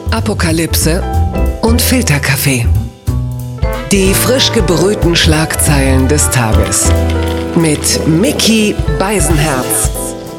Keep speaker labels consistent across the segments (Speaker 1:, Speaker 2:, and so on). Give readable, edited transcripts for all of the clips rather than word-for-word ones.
Speaker 1: Apokalypse und Filterkaffee. Die frisch gebrühten Schlagzeilen des Tages. Mit Micky Beisenherz.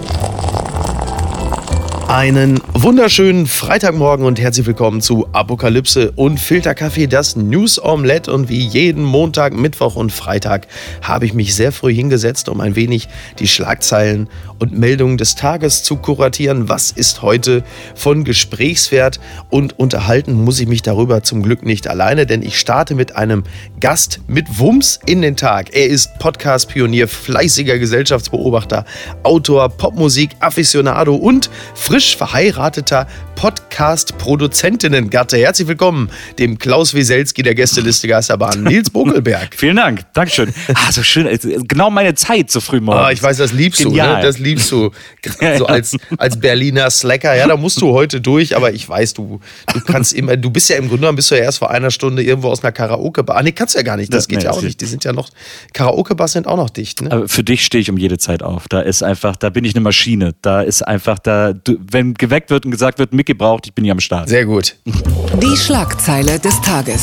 Speaker 2: Einen wunderschönen Freitagmorgen und herzlich willkommen zu Apokalypse und Filterkaffee, das News Omelette. Und wie jeden Montag, Mittwoch und Freitag habe ich mich sehr früh hingesetzt, um ein wenig die Schlagzeilen und Meldungen des Tages zu kuratieren. Was ist heute von Gesprächswert? Und unterhalten muss ich mich darüber zum Glück nicht alleine, denn ich starte mit einem Gast mit Wumms in den Tag. Er ist Podcast-Pionier, fleißiger Gesellschaftsbeobachter, Autor, Popmusik-Afficionado und frisch verheirateter Podcast-Produzentinnengatte. Herzlich willkommen dem Klaus Wieselski der Gästeliste Geisterbahn, Nils Bokelberg.
Speaker 3: Vielen Dank, Dankeschön. So schön, genau meine Zeit so früh morgens.
Speaker 2: Ich weiß, das liebst du, ne? Das liebst du. So als Berliner Slacker. Ja, da musst du heute durch, aber ich weiß, du kannst immer, du bist ja im Grunde genommen, bist du ja erst vor einer Stunde irgendwo aus einer Karaoke-Bar. Nee, kannst du ja gar nicht, das geht ja auch nicht. Die sind ja noch, Karaoke-Bars sind auch noch dicht, ne?
Speaker 3: Aber für dich stehe ich um jede Zeit auf. Da ist einfach, da bin ich eine Maschine. Da ist einfach, wenn geweckt wird und gesagt wird, Micky braucht, ich bin hier am Start.
Speaker 2: Sehr gut.
Speaker 1: Die Schlagzeile des Tages.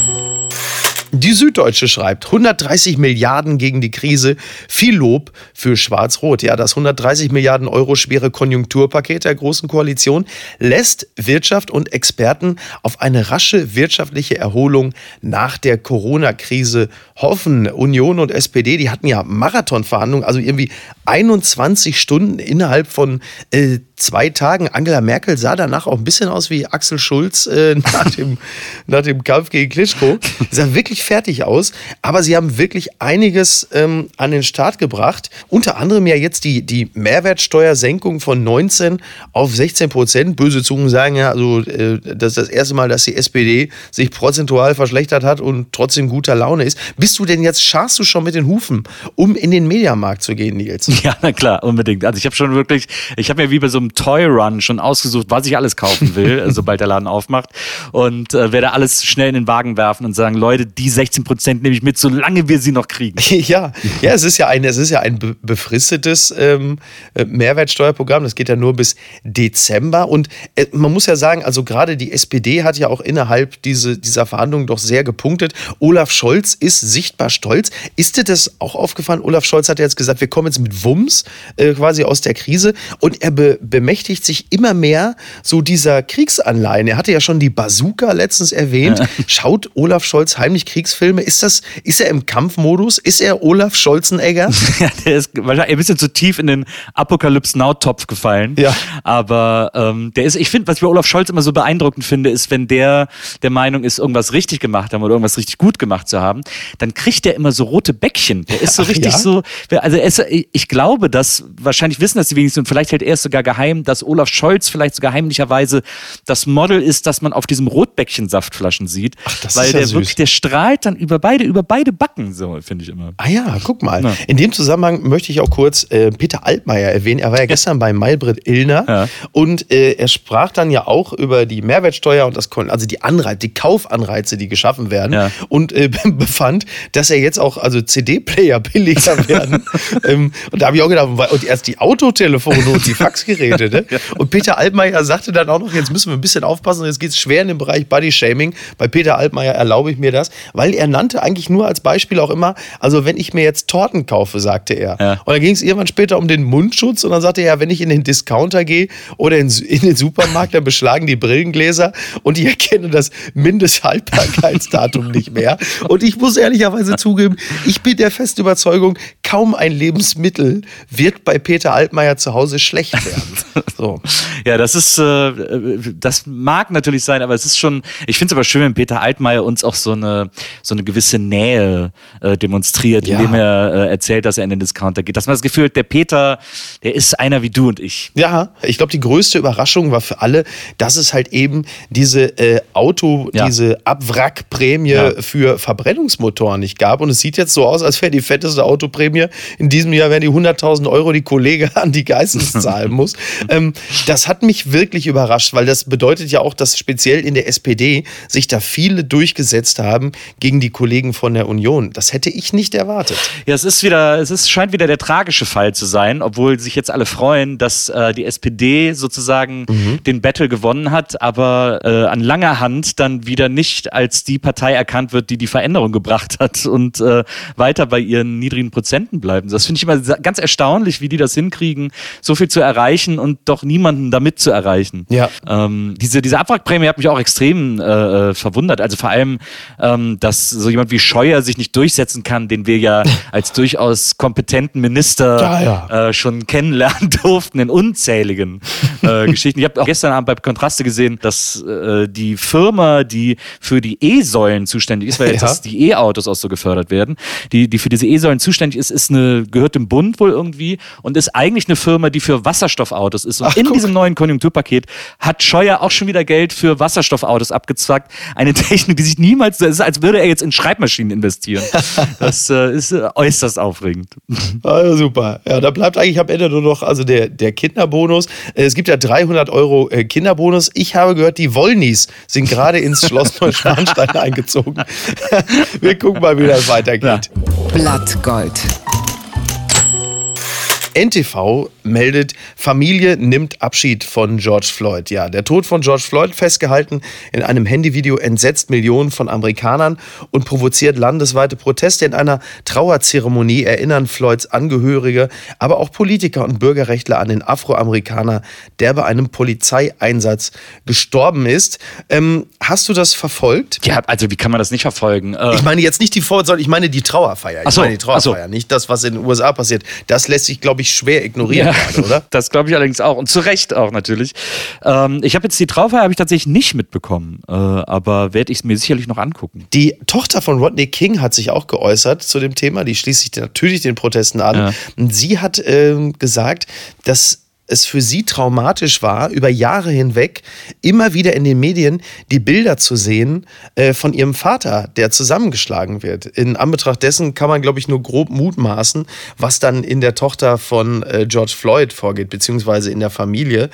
Speaker 2: Die Süddeutsche schreibt, 130 Milliarden gegen die Krise, viel Lob für Schwarz-Rot. Ja, das 130 Milliarden Euro schwere Konjunkturpaket der Großen Koalition lässt Wirtschaft und Experten auf eine rasche wirtschaftliche Erholung nach der Corona-Krise hoffen. Union und SPD, die hatten ja Marathonverhandlungen, also irgendwie 21 Stunden innerhalb von 2 Tagen. Angela Merkel sah danach auch ein bisschen aus wie Axel Schulz nach dem Kampf gegen Klitschko. Sah wirklich fertig aus, aber sie haben wirklich einiges an den Start gebracht. Unter anderem ja jetzt die Mehrwertsteuersenkung von 19 auf 16%. Böse Zungen sagen ja, also das ist das erste Mal, dass die SPD sich prozentual verschlechtert hat und trotzdem guter Laune ist. Scharst du schon mit den Hufen, um in den Mediamarkt zu gehen, Nils?
Speaker 3: Ja, na klar, unbedingt. Also ich habe mir wie bei so einem Toy-Run schon ausgesucht, was ich alles kaufen will, sobald der Laden aufmacht, und werde alles schnell in den Wagen werfen und sagen, Leute, die 16% nehme ich mit, solange wir sie noch kriegen.
Speaker 2: Ja, es ist ja ein befristetes Mehrwertsteuerprogramm. Das geht ja nur bis Dezember. Und man muss ja sagen, also gerade die SPD hat ja auch innerhalb dieser Verhandlungen doch sehr gepunktet. Olaf Scholz ist sichtbar stolz. Ist dir das auch aufgefallen? Olaf Scholz hat ja jetzt gesagt, wir kommen jetzt mit Wumms quasi aus der Krise. Und er bemächtigt sich immer mehr so dieser Kriegsanleihen. Er hatte ja schon die Bazooka letztens erwähnt. Ja. Schaut Olaf Scholz heimlich Kriegsfilme? Ist er im Kampfmodus? Ist er Olaf Scholzenegger?
Speaker 3: Ja, der ist wahrscheinlich ein bisschen zu tief in den Apokalypse-Now-Topf gefallen.
Speaker 2: Ja.
Speaker 3: Aber ich finde, was ich bei Olaf Scholz immer so beeindruckend finde, ist, wenn der Meinung ist, irgendwas richtig gemacht haben oder irgendwas richtig gut gemacht zu haben, dann kriegt der immer so rote Bäckchen. Der ist so richtig so, also ich glaube, dass, wahrscheinlich wissen das die wenigsten und vielleicht hält er es sogar geheim, dass Olaf Scholz vielleicht sogar heimlicherweise das Model ist, das man auf diesem Rotbäckchen-Saftflaschen sieht.
Speaker 2: Ach, das
Speaker 3: weil
Speaker 2: ist ja
Speaker 3: der
Speaker 2: süß.
Speaker 3: Wirklich, der strahlt dann über beide Backen, so finde ich immer.
Speaker 2: Ah ja, guck mal. Ja. In dem Zusammenhang möchte ich auch kurz Peter Altmaier erwähnen. Er war ja gestern bei Maybrit Illner und er sprach dann ja auch über die Mehrwertsteuer und die Kaufanreize, die geschaffen werden und befand, dass er jetzt auch CD-Player billiger werden. Und da habe ich auch gedacht, und erst die Autotelefone und die Faxgeräte. Ne? Und Peter Altmaier sagte dann auch noch, jetzt müssen wir ein bisschen aufpassen, jetzt geht es schwer in den Bereich Bodyshaming. Bei Peter Altmaier erlaube ich mir das, weil er nannte eigentlich nur als Beispiel auch immer, also wenn ich mir jetzt Torten kaufe, sagte er. Ja. Und dann ging es irgendwann später um den Mundschutz und dann sagte er, wenn ich in den Discounter gehe oder in den Supermarkt, dann beschlagen die Brillengläser und ich erkenne das Mindesthaltbarkeitsdatum nicht mehr. Und ich muss ehrlicherweise zugeben, ich bin der festen Überzeugung, kaum ein Lebensmittel wird bei Peter Altmaier zu Hause schlecht werden. So.
Speaker 3: Ja, das mag natürlich sein, aber es ist schon, ich finde es aber schön, wenn Peter Altmaier uns auch so eine gewisse Nähe demonstriert, indem er erzählt, dass er in den Discounter geht. Dass man das Gefühl hat, der Peter, der ist einer wie du und ich.
Speaker 2: Ja, ich glaube, die größte Überraschung war für alle, dass es halt eben diese diese Abwrackprämie für Verbrennungsmotoren nicht gab. Und es sieht jetzt so aus, als wäre die fetteste Autoprämie in diesem Jahr, wären die 100.000 Euro, die Kollege an die Geissens zahlen muss. Das hat mich wirklich überrascht, weil das bedeutet ja auch, dass speziell in der SPD sich da viele durchgesetzt haben gegen die Kollegen von der Union. Das hätte ich nicht erwartet.
Speaker 3: Ja, scheint wieder der tragische Fall zu sein, obwohl sich jetzt alle freuen, dass die SPD sozusagen den Battle gewonnen hat, aber an langer Hand dann wieder nicht als die Partei erkannt wird, die Veränderung gebracht hat und weiter bei ihren niedrigen Prozenten bleiben. Das finde ich immer ganz erstaunlich, wie die das hinkriegen, so viel zu erreichen und doch niemanden damit zu erreichen.
Speaker 2: Ja.
Speaker 3: Diese Abwrackprämie hat mich auch extrem verwundert. Also vor allem, dass so jemand wie Scheuer sich nicht durchsetzen kann, den wir ja als durchaus kompetenten Minister schon kennenlernen durften in unzähligen Geschichten. Ich habe auch gestern Abend bei Kontraste gesehen, dass die Firma, die für die E-Säulen zuständig ist, weil jetzt die E-Autos auch so gefördert werden, die für diese E-Säulen zuständig ist, gehört dem Bund wohl irgendwie und ist eigentlich eine Firma, die für Wasserstoffautos ist. Und diesem neuen Konjunkturpaket hat Scheuer auch schon wieder Geld für Wasserstoffautos abgezwackt. Eine Technik, die sich niemals, das ist, als würde er jetzt in Schreibmaschinen investieren. Das ist äußerst aufregend.
Speaker 2: Also super. Ja, da bleibt eigentlich am Ende nur noch der Kinderbonus. Es gibt ja 300 € Kinderbonus. Ich habe gehört, die Wollnies sind gerade ins Schloss Neuschwanstein eingezogen. Wir gucken mal, wie das weitergeht.
Speaker 1: Blattgold.
Speaker 2: NTV meldet, Familie nimmt Abschied von George Floyd. Ja, der Tod von George Floyd, festgehalten in einem Handyvideo, entsetzt Millionen von Amerikanern und provoziert landesweite Proteste. In einer Trauerzeremonie erinnern Floyds Angehörige, aber auch Politiker und Bürgerrechtler an den Afroamerikaner, der bei einem Polizeieinsatz gestorben ist. Hast du das verfolgt?
Speaker 3: Ja, also wie kann man das nicht verfolgen?
Speaker 2: Ich meine jetzt nicht die sondern ich meine die Trauerfeier. Ich meine die Trauerfeier, nicht das, was in den USA passiert. Das lässt sich, glaube ich, schwer ignorieren gerade, oder?
Speaker 3: Das glaube ich allerdings auch und zu Recht auch natürlich. Ich habe jetzt die Trauerfeier tatsächlich nicht mitbekommen, aber werde ich es mir sicherlich noch angucken.
Speaker 2: Die Tochter von Rodney King hat sich auch geäußert zu dem Thema, die schließt sich natürlich den Protesten an. Ja. Und sie hat gesagt, dass es für sie traumatisch war, über Jahre hinweg immer wieder in den Medien die Bilder zu sehen von ihrem Vater, der zusammengeschlagen wird. In Anbetracht dessen kann man, glaube ich, nur grob mutmaßen, was dann in der Tochter von George Floyd vorgeht, beziehungsweise in der Familie.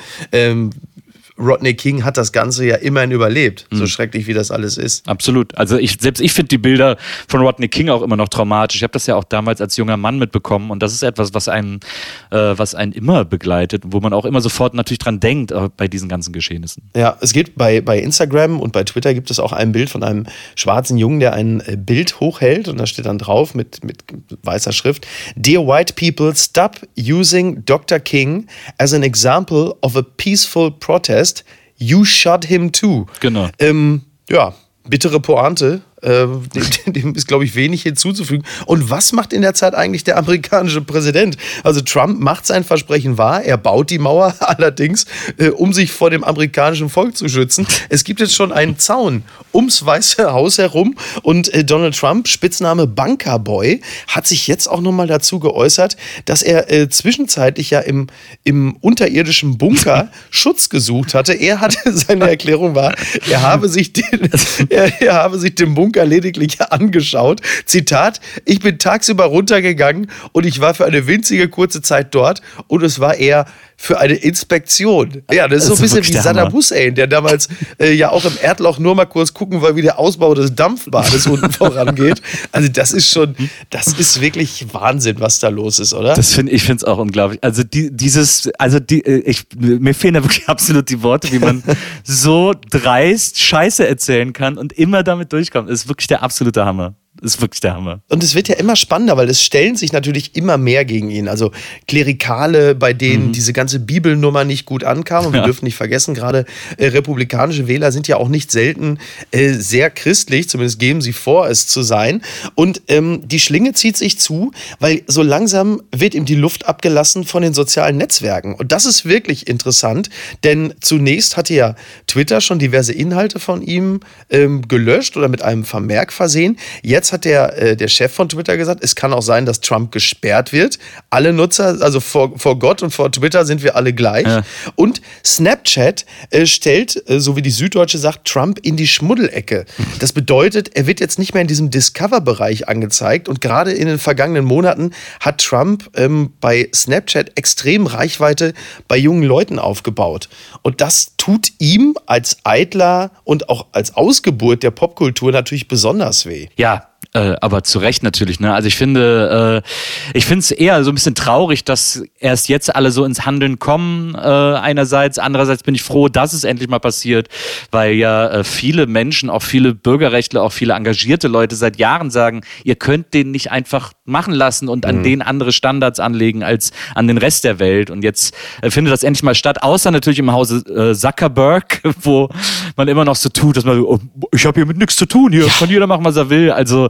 Speaker 2: Rodney King hat das Ganze ja immerhin überlebt, so schrecklich wie das alles ist.
Speaker 3: Absolut. Also selbst ich finde die Bilder von Rodney King auch immer noch traumatisch. Ich habe das ja auch damals als junger Mann mitbekommen und das ist etwas, was einen immer begleitet, wo man auch immer sofort natürlich dran denkt bei diesen ganzen Geschehnissen.
Speaker 2: Ja, es gibt bei Instagram und bei Twitter gibt es auch ein Bild von einem schwarzen Jungen, der ein Bild hochhält und da steht dann drauf mit weißer Schrift: Dear white people, stop using Dr. King as an example of a peaceful protest. You shot him too.
Speaker 3: Genau.
Speaker 2: Bittere Pointe. Dem ist, glaube ich, wenig hinzuzufügen. Und was macht in der Zeit eigentlich der amerikanische Präsident? Also Trump macht sein Versprechen wahr, er baut die Mauer allerdings, um sich vor dem amerikanischen Volk zu schützen. Es gibt jetzt schon einen Zaun ums Weiße Haus herum und Donald Trump, Spitzname Bunkerboy, hat sich jetzt auch nochmal dazu geäußert, dass er zwischenzeitlich ja im unterirdischen Bunker Schutz gesucht hatte. Seine Erklärung war, er habe sich den Bunker lediglich angeschaut. Zitat: Ich bin tagsüber runtergegangen und ich war für eine winzige kurze Zeit dort und es war eher für eine Inspektion. Ja, das ist so ein bisschen wie Saddam Hussein, der damals ja auch im Erdloch nur mal kurz gucken wollte, wie der Ausbau des Dampfbades unten vorangeht. Also das ist wirklich Wahnsinn, was da los ist, oder?
Speaker 3: Ich finde es auch unglaublich. Also mir fehlen da wirklich absolut die Worte, wie man so dreist Scheiße erzählen kann und immer damit durchkommt. Das ist wirklich der absolute Hammer. Das ist wirklich der Hammer.
Speaker 2: Und es wird ja immer spannender, weil es stellen sich natürlich immer mehr gegen ihn. Also Klerikale, bei denen diese ganze Bibelnummer nicht gut ankam. Und wir dürfen nicht vergessen, gerade republikanische Wähler sind ja auch nicht selten sehr christlich. Zumindest geben sie vor, es zu sein. Und die Schlinge zieht sich zu, weil so langsam wird ihm die Luft abgelassen von den sozialen Netzwerken. Und das ist wirklich interessant, denn zunächst hatte ja Twitter schon diverse Inhalte von ihm gelöscht oder mit einem Vermerk versehen. Jetzt was hat der Chef von Twitter gesagt? Es kann auch sein, dass Trump gesperrt wird. Alle Nutzer, also vor Gott und vor Twitter sind wir alle gleich. Ja. Und Snapchat stellt, so wie die Süddeutsche sagt, Trump in die Schmuddelecke. Das bedeutet, er wird jetzt nicht mehr in diesem Discover-Bereich angezeigt. Und gerade in den vergangenen Monaten hat Trump bei Snapchat extrem Reichweite bei jungen Leuten aufgebaut. Und das tut ihm als Eitler und auch als Ausgeburt der Popkultur natürlich besonders weh.
Speaker 3: Ja. Aber zu Recht natürlich, ne? Also ich finde es eher so ein bisschen traurig, dass erst jetzt alle so ins Handeln kommen, einerseits. Andererseits bin ich froh, dass es endlich mal passiert, weil ja viele Menschen, auch viele Bürgerrechtler, auch viele engagierte Leute seit Jahren sagen, ihr könnt den nicht einfach machen lassen und an denen andere Standards anlegen als an den Rest der Welt. Und jetzt findet das endlich mal statt, außer natürlich im Hause Zuckerberg, wo man immer noch so tut, dass man, ich habe hier mit nichts zu tun, hier kann jeder machen, was er will. Also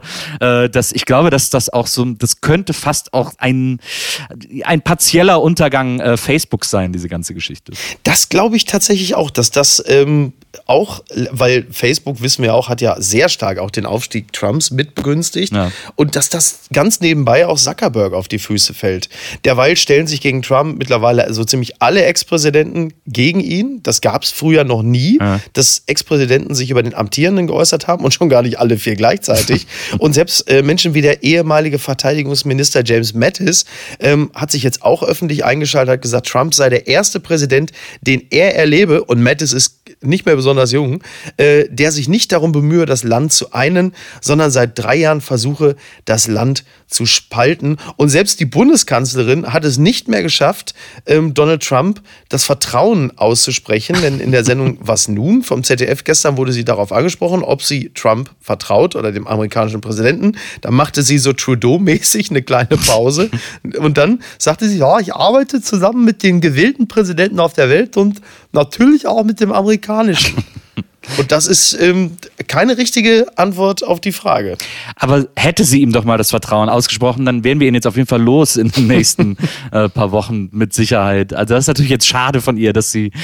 Speaker 3: ich glaube, dass das auch so, das könnte fast auch ein partieller Untergang Facebooks sein, diese ganze Geschichte.
Speaker 2: Das glaube ich tatsächlich auch, dass das auch, weil Facebook, wissen wir auch, hat ja sehr stark auch den Aufstieg Trumps mitbegünstigt und dass das ganz nebenbei auch Zuckerberg auf die Füße fällt. Derweil stellen sich gegen Trump mittlerweile so ziemlich alle Ex-Präsidenten gegen ihn. Das gab es früher noch nie, dass Ex-Präsidenten sich über den Amtierenden geäußert haben und schon gar nicht alle 4 gleichzeitig. Und selbst Menschen wie der ehemalige Verteidigungsminister James Mattis hat sich jetzt auch öffentlich eingeschaltet, hat gesagt, Trump sei der erste Präsident, den er erlebe, und Mattis ist nicht mehr besonders jung, der sich nicht darum bemühe, das Land zu einen, sondern seit 3 Jahren versuche, das Land zu spalten. Und selbst die Bundeskanzlerin hat es nicht mehr geschafft, Donald Trump das Vertrauen auszusprechen. Denn in der Sendung Was nun? Vom ZDF gestern wurde sie darauf angesprochen, ob sie Trump vertraut oder dem amerikanischen Präsidenten. Da machte sie so Trudeau-mäßig eine kleine Pause. Und dann sagte sie, ja, ich arbeite zusammen mit den gewählten Präsidenten auf der Welt und natürlich auch mit dem amerikanischen. Und das ist keine richtige Antwort auf die Frage.
Speaker 3: Aber hätte sie ihm doch mal das Vertrauen ausgesprochen, dann wären wir ihn jetzt auf jeden Fall los in den nächsten paar Wochen mit Sicherheit. Also das ist natürlich jetzt schade von ihr, dass sie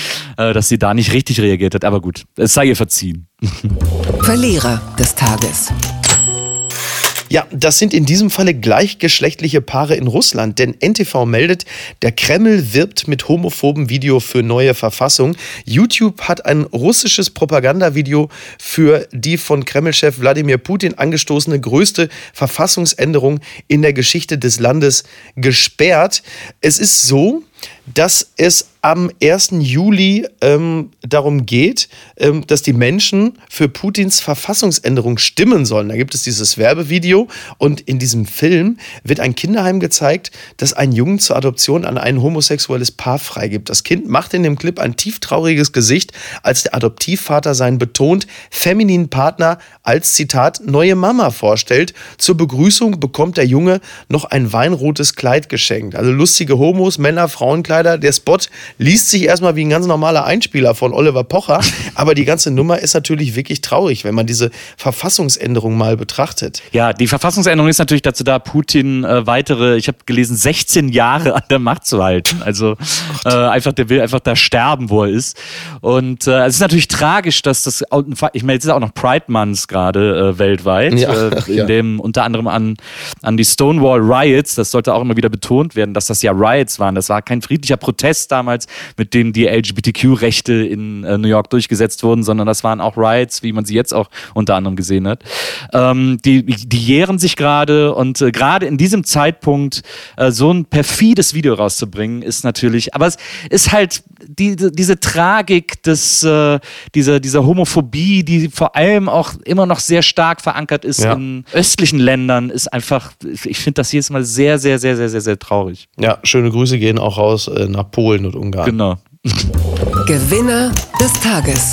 Speaker 3: da nicht richtig reagiert hat. Aber gut, es sei ihr verziehen.
Speaker 1: Verlierer des Tages.
Speaker 2: Ja, das sind in diesem Falle gleichgeschlechtliche Paare in Russland, denn NTV meldet, der Kreml wirbt mit homophoben Video für neue Verfassung. YouTube hat ein russisches Propagandavideo für die von Kreml-Chef Wladimir Putin angestoßene größte Verfassungsänderung in der Geschichte des Landes gesperrt. Es ist so, dass es am 1. Juli darum geht, dass die Menschen für Putins Verfassungsänderung stimmen sollen. Da gibt es dieses Werbevideo und in diesem Film wird ein Kinderheim gezeigt, das einen Jungen zur Adoption an ein homosexuelles Paar freigibt. Das Kind macht in dem Clip ein tieftrauriges Gesicht, als der Adoptivvater seinen betont femininen Partner als, Zitat, neue Mama vorstellt. Zur Begrüßung bekommt der Junge noch ein weinrotes Kleid geschenkt. Also lustige Homos, Männer, Frauenkleider. Der Spot liest sich erstmal wie ein ganz normaler Einspieler von Oliver Pocher, aber die ganze Nummer ist natürlich wirklich traurig, wenn man diese Verfassungsänderung mal betrachtet.
Speaker 3: Ja, die Verfassungsänderung ist natürlich dazu da, Putin ich habe gelesen, 16 Jahre an der Macht zu halten. Also der will einfach da sterben, wo er ist. Und es ist natürlich tragisch, dass das, ich meine, jetzt ist auch noch Pride Month gerade weltweit, in dem unter anderem an die Stonewall Riots, das sollte auch immer wieder betont werden, dass das ja Riots waren. Das war kein friedlicher Protest damals, mit dem die LGBTQ-Rechte in New York durchgesetzt wurden, sondern das waren auch Riots, wie man sie jetzt auch unter anderem gesehen hat. Die jähren sich gerade und gerade in diesem Zeitpunkt so ein perfides Video rauszubringen, ist natürlich, aber es ist halt diese Tragik dieser Homophobie, die vor allem auch immer noch sehr stark verankert ist in östlichen Ländern, ist einfach, ich finde das jedes Mal sehr, sehr, sehr, sehr, sehr, sehr traurig.
Speaker 2: Ja, schöne Grüße gehen auch raus nach Polen und Ungarn.
Speaker 3: Genau.
Speaker 1: Gewinner des Tages.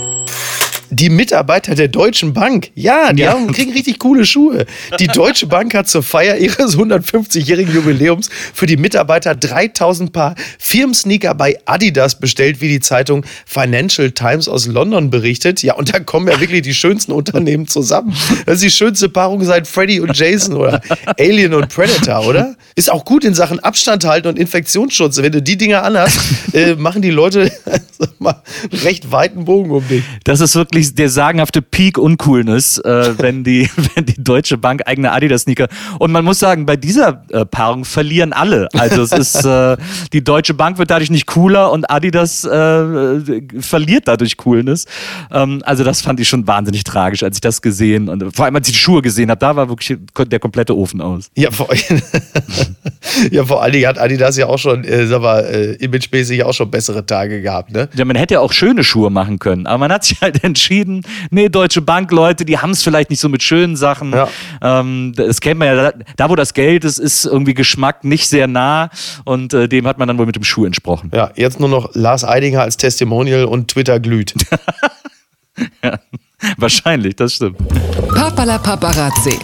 Speaker 2: Die Mitarbeiter der Deutschen Bank, kriegen richtig coole Schuhe. Die Deutsche Bank hat zur Feier ihres 150-jährigen Jubiläums für die Mitarbeiter 3000 Paar Firmensneaker bei Adidas bestellt, wie die Zeitung Financial Times aus London berichtet. Ja, und da kommen ja wirklich die schönsten Unternehmen zusammen. Das ist die schönste Paarung seit Freddy und Jason oder Alien und Predator, oder? Ist auch gut in Sachen Abstand halten und Infektionsschutz. Wenn du die Dinger anhast, machen die Leute mal einen recht weiten Bogen um dich.
Speaker 3: Das ist wirklich wirklich der sagenhafte Peak Uncoolness, wenn die Deutsche Bank eigene Adidas-Sneaker. Und man muss sagen, bei dieser Paarung verlieren alle. Also es ist, die Deutsche Bank wird dadurch nicht cooler und Adidas verliert dadurch Coolness. Also das fand ich schon wahnsinnig tragisch, als ich das gesehen und vor allem als ich die Schuhe gesehen habe, da war wirklich der komplette Ofen aus.
Speaker 2: Ja, vor allen Dingen hat Adidas ja auch schon, imagemäßig auch schon bessere Tage gehabt, ne?
Speaker 3: Ja, man hätte ja auch schöne Schuhe machen können, aber man hat sich halt entschieden, nee, Deutsche Bank, Leute, die haben es vielleicht nicht so mit schönen Sachen. Ja. Das kennt man ja, da wo das Geld ist irgendwie Geschmack nicht sehr nah und dem hat man dann wohl mit dem Schuh entsprochen.
Speaker 2: Ja, jetzt nur noch Lars Eidinger als Testimonial und Twitter glüht.
Speaker 3: Ja, wahrscheinlich, das stimmt.
Speaker 1: Papala Paparazzi.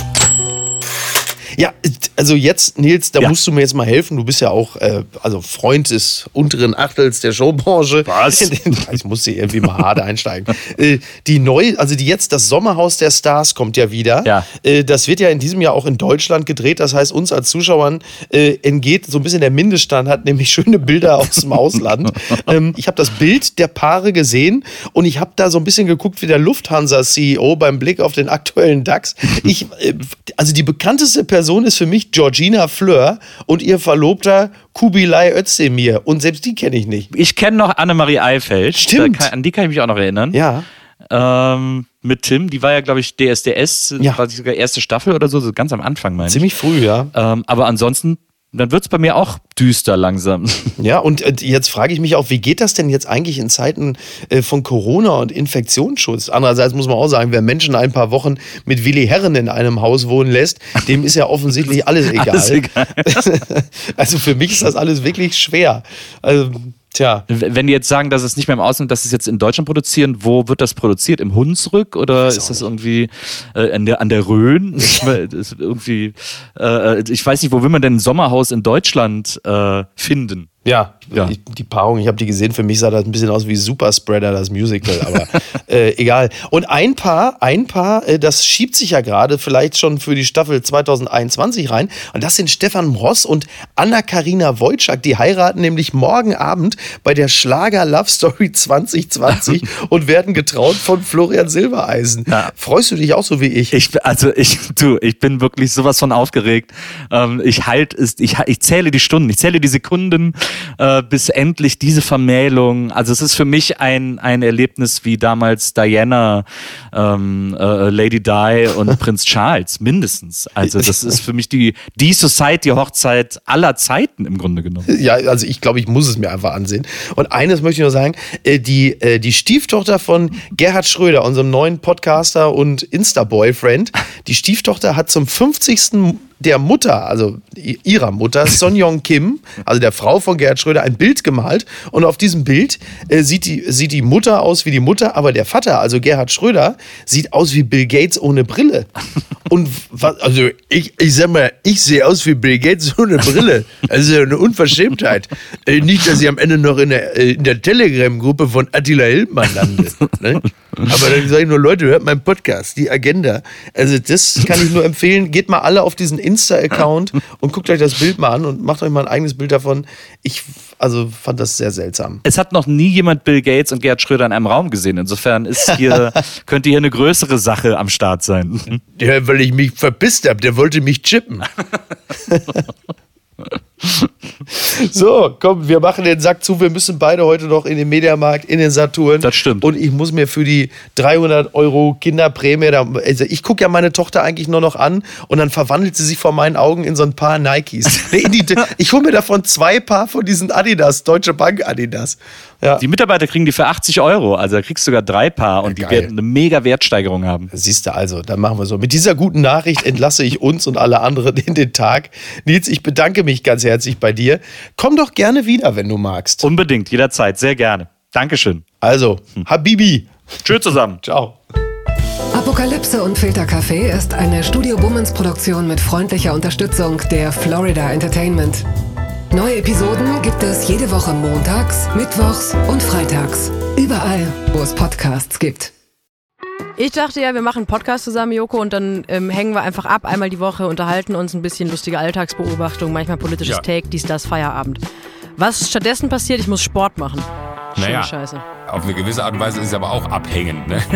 Speaker 2: Ja, also jetzt, Nils, da musst du mir jetzt mal helfen. Du bist ja auch Freund des unteren Achtels der Showbranche.
Speaker 3: Was?
Speaker 2: Ich muss hier irgendwie mal hart einsteigen. Das Sommerhaus der Stars kommt ja wieder.
Speaker 3: Ja.
Speaker 2: Das wird ja in diesem Jahr auch in Deutschland gedreht. Das heißt, uns als Zuschauern entgeht so ein bisschen der Mindeststandard, nämlich schöne Bilder aus dem Ausland. Ich habe das Bild der Paare gesehen und ich habe da so ein bisschen geguckt wie der Lufthansa-CEO beim Blick auf den aktuellen DAX. Die bekannteste Person ist für mich Georgina Fleur und ihr Verlobter Kubilay Özdemir. Und selbst die kenne ich nicht.
Speaker 3: Ich kenne noch Annemarie Eifeld.
Speaker 2: Stimmt.
Speaker 3: An die kann ich mich auch noch erinnern.
Speaker 2: Ja.
Speaker 3: Mit Tim, die war ja, glaube ich, DSDS, quasi sogar erste Staffel oder so ganz am Anfang, meine ich.
Speaker 2: Ziemlich früh, ja.
Speaker 3: Aber ansonsten, dann wird es bei mir auch düster langsam.
Speaker 2: Ja, und jetzt frage ich mich auch, wie geht das denn jetzt eigentlich in Zeiten von Corona und Infektionsschutz? Andererseits muss man auch sagen, wer Menschen ein paar Wochen mit Willi Herren in einem Haus wohnen lässt, dem ist ja offensichtlich alles egal.
Speaker 3: Alles egal.
Speaker 2: Also für mich ist das alles wirklich schwer. Also, tja.
Speaker 3: Wenn die jetzt sagen, dass es nicht mehr im Ausland, dass sie es jetzt in Deutschland produzieren, wo wird das produziert? Im Hunsrück oder ist das irgendwie an der Rhön? Ist irgendwie, ich weiß nicht, wo will man denn ein Sommerhaus in Deutschland finden?
Speaker 2: Ja. Die Paarung, ich habe die gesehen, für mich sah das ein bisschen aus wie Superspreader, das Musical, aber egal. Und ein Paar, das schiebt sich ja gerade vielleicht schon für die Staffel 2021 rein und das sind Stefan Mross und Anna-Karina Wojcik, die heiraten nämlich morgen Abend bei der Schlager Love Story 2020 und werden getraut von Florian Silbereisen. Ja. Freust du dich auch so wie ich?
Speaker 3: Ich bin wirklich sowas von aufgeregt. Ich zähle die Stunden, ich zähle die Sekunden, bis endlich diese Vermählung, also es ist für mich ein Erlebnis wie damals Diana, Lady Di und Prinz Charles, mindestens. Also das ist für mich die Society-Hochzeit aller Zeiten im Grunde genommen.
Speaker 2: Ja, also ich glaube, ich muss es mir einfach ansehen. Und eines möchte ich noch sagen, die Stieftochter von Gerhard Schröder, unserem neuen Podcaster und Insta-Boyfriend, die Stieftochter hat zum 50. der Mutter, also ihrer Mutter, Son Young Kim, also der Frau von Gerhard Schröder, ein Bild gemalt. Und auf diesem Bild sieht die Mutter aus wie die Mutter, aber der Vater, also Gerhard Schröder, sieht aus wie Bill Gates ohne Brille. Und ich sag mal, ich sehe aus wie Bill Gates ohne Brille. Also eine Unverschämtheit. Nicht, dass ich am Ende noch in der Telegram-Gruppe von Attila Hildmann lande. Ne? Aber dann sage ich nur, Leute, hört meinen Podcast, die Agenda. Also das kann ich nur empfehlen. Geht mal alle auf diesen Insta-Account und guckt euch das Bild mal an und macht euch mal ein eigenes Bild davon. Ich fand das sehr seltsam.
Speaker 3: Es hat noch nie jemand Bill Gates und Gerhard Schröder in einem Raum gesehen. Insofern könnte hier eine größere Sache am Start sein.
Speaker 2: Ja, weil ich mich verpisst habe, der wollte mich chippen. So, komm, wir machen den Sack zu. Wir müssen beide heute noch in den Mediamarkt, in den Saturn.
Speaker 3: Das stimmt.
Speaker 2: Und ich muss mir für die 300 € Kinderprämie, also ich gucke ja meine Tochter eigentlich nur noch an und dann verwandelt sie sich vor meinen Augen in so ein paar Nikes. Ich hole mir davon 2 Paar von diesen Adidas, Deutsche Bank Adidas. Ja.
Speaker 3: Die Mitarbeiter kriegen die für 80 €, also da kriegst du sogar 3 Paar und die werden eine mega Wertsteigerung haben.
Speaker 2: Siehst du also, dann machen wir so. Mit dieser guten Nachricht entlasse ich uns und alle anderen in den Tag. Nils, ich bedanke mich ganz herzlich bei dir. Komm doch gerne wieder, wenn du magst.
Speaker 3: Unbedingt, jederzeit, sehr gerne. Dankeschön.
Speaker 2: Also, Habibi.
Speaker 3: Tschüss zusammen.
Speaker 2: Ciao.
Speaker 1: Apokalypse und Filtercafé ist eine Studio Bummens Produktion mit freundlicher Unterstützung der Florida Entertainment. Neue Episoden gibt es jede Woche montags, mittwochs und freitags. Überall, wo es Podcasts gibt.
Speaker 4: Ich dachte ja, wir machen einen Podcast zusammen, Joko, und dann hängen wir einfach ab, einmal die Woche, unterhalten uns ein bisschen, lustige Alltagsbeobachtung, manchmal politisches Take, dies, das, Feierabend. Was stattdessen passiert, ich muss Sport machen. Schöne Scheiße.
Speaker 5: Auf eine gewisse Art und Weise ist es aber auch abhängend, ne?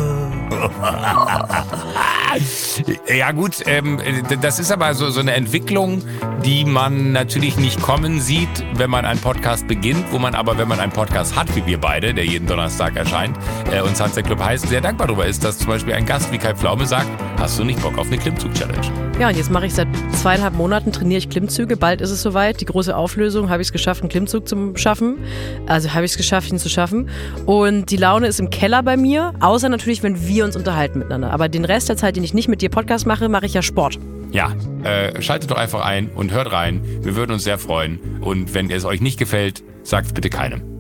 Speaker 5: Ja gut, das ist aber so eine Entwicklung, die man natürlich nicht kommen sieht, wenn man einen Podcast beginnt, wo man aber, wenn man einen Podcast hat, wie wir beide, der jeden Donnerstag erscheint, und Sunset Club heißt, sehr dankbar darüber ist, dass zum Beispiel ein Gast wie Kai Pflaume sagt, hast du nicht Bock auf eine Klimmzug-Challenge?
Speaker 4: Ja, und jetzt mache ich seit 2,5 Monaten, trainiere ich Klimmzüge. Bald ist es soweit. Die große Auflösung, habe ich es geschafft, einen Klimmzug zu schaffen. Also habe ich es geschafft, ihn zu schaffen. Und die Laune ist im Keller bei mir, außer natürlich, wenn wir uns unterhalten miteinander. Aber den Rest der Zeit, den ich nicht mit dir Podcast mache, mache ich ja Sport.
Speaker 5: Ja, schaltet doch einfach ein und hört rein. Wir würden uns sehr freuen. Und wenn es euch nicht gefällt, sagt es bitte keinem.